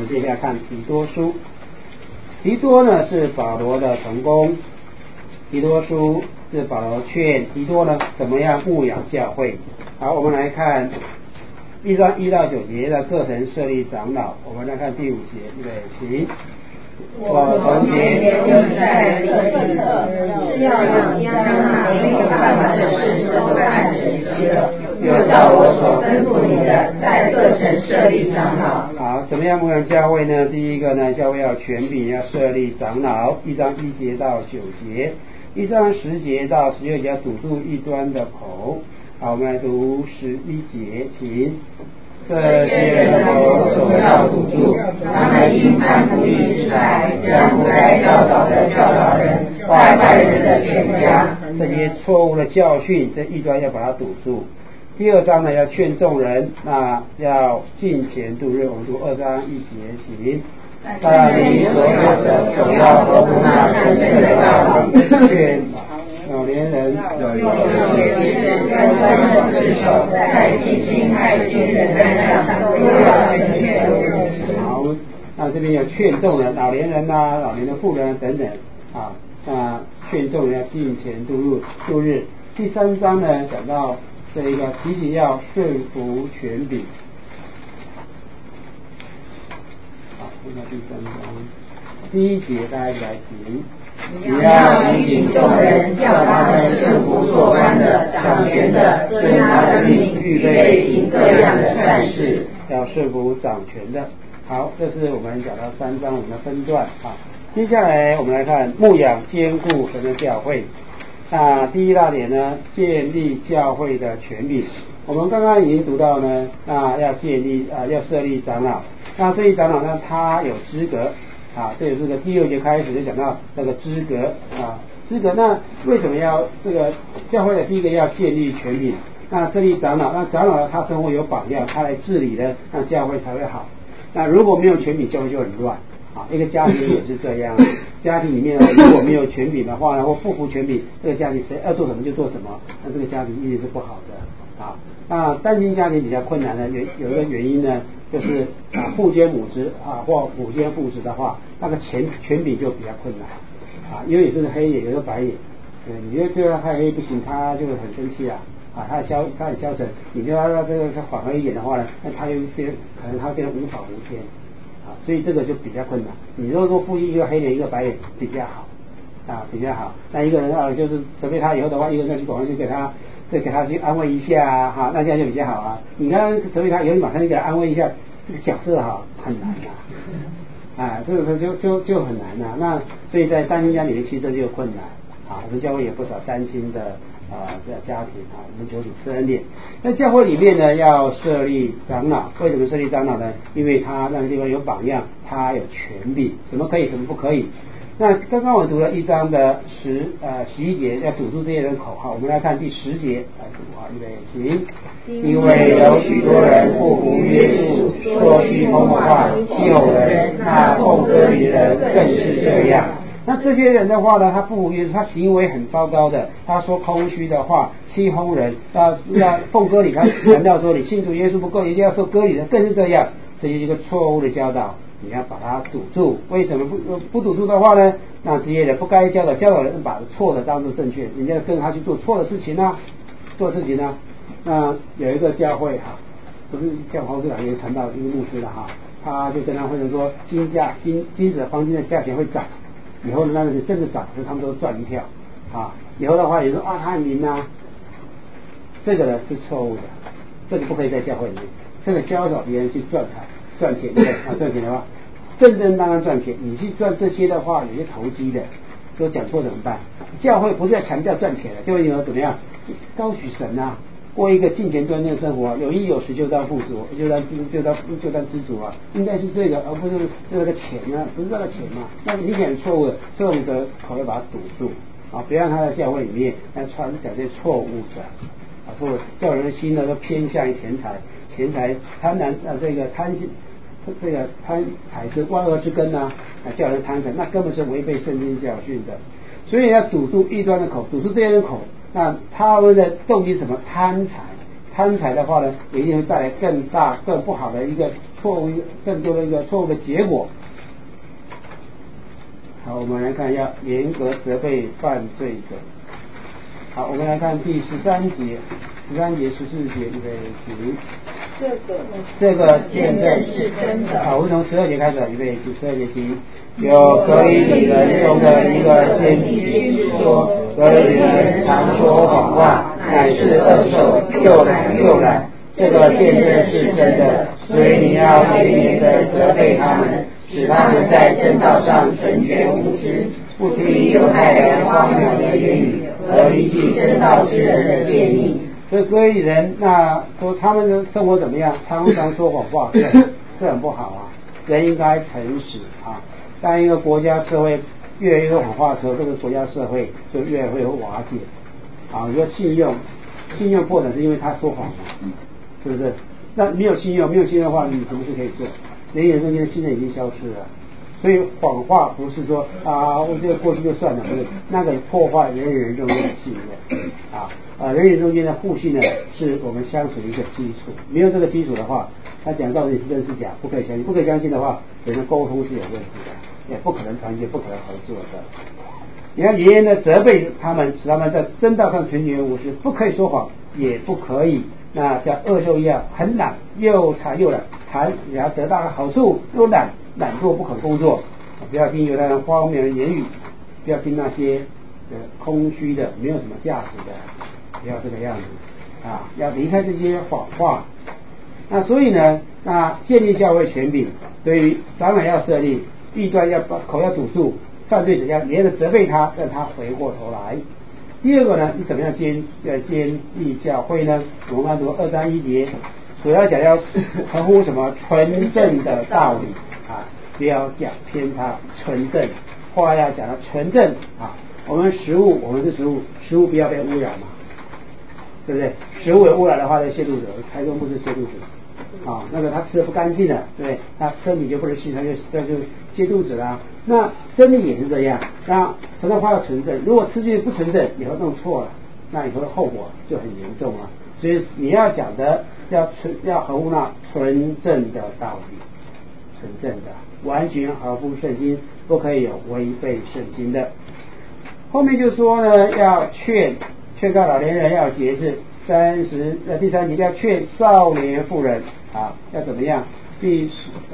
们接下来看提多书。提多呢是保罗的同工，提多书是保罗劝提多呢怎么样牧养教会。好，我们来看1章1到9节的各城设立长老。我们来看第5节，预备起。 我从前就是在这里的，是要将那没有办法的事都按时期了，就照我所吩咐你的，在各城设立长老。 好，怎么样牧养教会呢？第一个呢，教会要权柄，要设立长老。1章1节到9节，1章10节到16节要堵住异端的口。好，我们来读11节，请。 这些人的口总要堵住，他们因叛不义之财，将不该教导的教导人，坏坏人的全家。 这些错误的教训，这异端要把它堵住。第2章呢，要劝众人，那要敬虔度日。我们读2章1节，请。 但你所有的总要合乎那真正的道理， 劝老年人用学识跟专的自守，在信心、爱心、忍耐上都要全全如此。 好，那这边要劝众人，老年人啊、老年的妇人等等啊，那劝众人要敬虔度日。第3章呢，讲到这一个提醒要顺服权柄。好，看到第3章第1节，大家一起来听。 你要提醒众人，叫他们顺服做官的、掌权的，遵他的命，预备行各样的善事。 要顺服掌权的。好，这是我们讲到3章我们的分段啊。接下来我们来看牧养坚固神的教会。那第一大点呢，建立教会的权柄。我们刚刚已经读到呢，那要要设立长老。那这一长老呢，他有资格。啊，这也是个第6节开始就讲到那个资格啊，资格。那为什么要这个教会的第一个要建立权柄？那设立长老，那长老他生活有榜样，他来治理的，那教会才会好。那如果没有权柄，教会就很乱啊。一个家庭也是这样，家庭里面如果没有权柄的话呢，或不服权柄，这个家庭谁要做什么就做什么，那这个家庭一定是不好的啊。那单亲家庭比较困难的有一个原因呢，就是父兼母职或母兼父职的话，那个权柄就比较困难啊，因为有是黑眼，有的白眼，你就对他太黑不行，他就会很生气他很消沉，你就要让这个缓和一点的话呢，那他可能他变得无法无天所以这个就比较困难。你如果说夫妻一个黑脸一个白脸比较好比较好，那一个人就是责备他以后的话，一个人就赶快去给他去安慰一下那这样就比较好你刚责备他以后，你马上就给他安慰一下，这个角色很难这个就很难那所以在单亲家里面其实这就有困难我们教会有不少单亲的家庭我们求主赐恩典。那教会里面呢，要设立长老。为什么设立长老呢？因为他那个地方有榜样，他有权柄，什么可以，什么不可以。那刚刚我读了1章的11节，要堵住这些人口我们来看第10节来读预备起。因为有许多人不服约束，说虚空话，欺哄人，那奉割礼的人更是这样。那这些人的话呢，他不服约束，他行为很糟糕的，他说空虚的话，欺哄人，要奉割礼，他强调说你信主耶稣不够，一定要受割礼的，更是这样。这是一个错误的教导，你要把它堵住。为什么不堵住的话呢？那这些人不该教导人把错的当作正确，人家跟他去做错的事情那有一个教会不是教会是哪里传道一个牧师的他就跟他会说金子黄金的价钱会涨，以后那个真的涨，所以他们都赚一跳以后的话也说他很赢这个呢是错误的，这个不可以在教会里面，这个教导别人去赚钱赚钱的话，正当赚钱，你去赚这些的话，有些投机的，都讲错怎么办？教会不是在强调赚钱的，教会怎么样？高举神过一个敬虔端正的生活有衣有食就当富足，就当知足应该是这个，而不是这个钱不是这个钱那明显错误的，这种的口要把它堵住不要让他在教会里面传讲这些错误的错误，叫人的心呢都偏向于钱财贪婪这个贪财是万恶之根叫人贪财，那根本是违背圣经教训的。所以要堵住异端的口，堵住这些人的口。那他们的动机是什么？贪财的话呢，也一定会带来更大更不好的一个更多的一个错误的结果。好，我们来看要严格责备犯罪者。好，我们来看第13节，13节、14节，预备起。这个见证是真的。好，我们从12节开始，预备起，12节起。有可以理人中的一个先知说，可以理人常说谎话，乃是恶兽，又懒又懒。这个见证是真的，所以你要严严的责备他们，使他们在正道上纯全无知，不听犹太人荒谬的言语和离弃真道之人的建议。所以各位人，那说他们的生活怎么样？常常说谎话，这很不好啊。人应该诚实啊。当一个国家社会越来越多谎话的时候，这个国家社会就越来越瓦解啊。你说信用破产是因为他说谎嘛，是不是？那没有信用的话，你什么事可以做？人与人中间信任已经消失了。所以谎话不是说啊，我这个过去就算了，不是那个破坏人与人中间的信任啊，人与人中间的互信呢，是我们相处的一个基础。没有这个基础的话，他讲到底是真是假，不可以相信。不可以相信的话，人的沟通是有问题的，也不可能团结，不可能合作的。你要严严的责备他们，使他们在真道上纯全无私，不可以说谎，也不可以那像恶兽一样很懒，又馋又懒，馋然后得到了好处，又懒惰不肯工作。不要听犹太人荒谬的言语，不要听那些空虚的没有什么价值的，不要这个样子啊，要离开这些谎话。那所以呢，那建立教会权柄，对于长老要设立，异端要把口要堵住，犯罪者要严的责备他，让他回过头来。第二个呢，你怎么样建立教会呢？我们看读2、3、1节，主要讲要合乎什么纯正的道理啊，不要讲偏差，纯正话要讲的纯正啊。我们是食物不要被污染嘛，对不对？食物有污染的话，就亵渎者，台中不是亵渎者啊，那个他吃的不干净了，对不对？他身体就不能洗，他就亵渎者啦。那真理也是这样，那什么话要纯正？如果吃进去不纯正，以后弄错了，那以后的后果就很严重了。所以你要讲的要合乎那纯正的道理，纯正的，完全合乎圣经，不可以有违背圣经的。后面就说呢，要劝告老年人要节制。第3节要劝少年妇人啊，要怎么样？第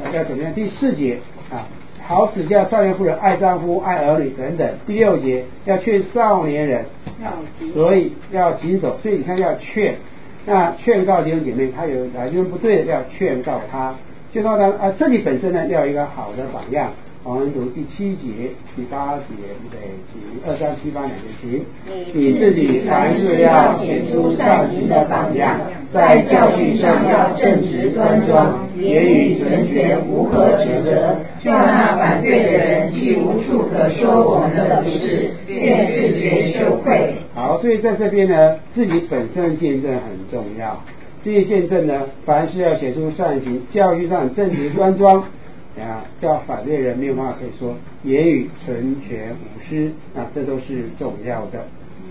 4节啊，好指教少年妇人爱丈夫、爱儿女等等。第6节要劝少年人，所以要谨守。所以你看要劝，那劝告弟兄姐妹，他有哪些不对的要劝告他，这里本身呢要有一个好的榜样。我们读第7节、第8节，对，2、3、7、8两节行。你自己凡事要显出善行的榜样，在教训上要正直端庄，言语纯全，无可指责，叫那反对的人既无处可说我们的不是，便自觉羞愧。好，所以在这边呢，自己本身的见证很重要。这些见证呢，凡事要写出善行，教育上正直端庄。叫反对人没有办法可以说，言语纯全无私，这都是重要的。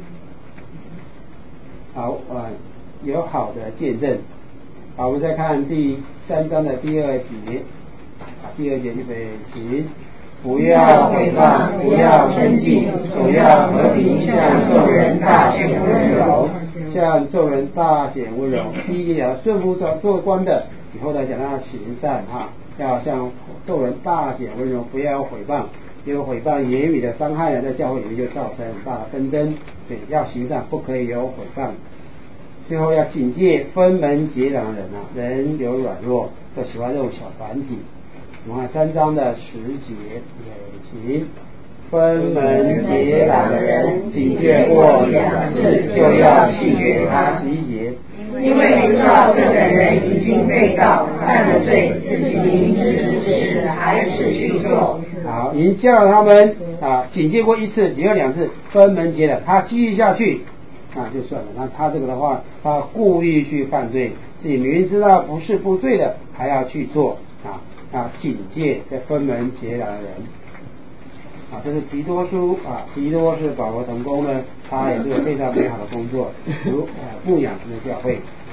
好，有好的见证。好，我们再看第3章的第2节，第2节预备起。不要毁谤，不要生气，总要和平，向众人大显温柔。向众人大显温柔。第1节讲顺服做官的，以后呢讲到行善要向众人大显温柔，不要毁谤，因为毁谤言语的伤害呢，在教会里面就造成很大的纷争。对，要行善，不可以有毁谤。最后要警戒分门结党的人人有软弱，都喜欢这种小团体。我们看3章的10节，请分门结党的人，警戒过2次，就要弃绝他。11节。 因为知道这等人已经被告犯了罪，自己明知不是，还是去做。 好，已经叫他们警戒过1次，警戒2次，分门结党，他继续下去就算了。那他这个的话，他故意去犯罪，自己明明知道不是不对的，还要去做警戒这分门结党的人。这是提多书提多是保罗同工呢，他也是有非常美好的工作，如牧养神的教会。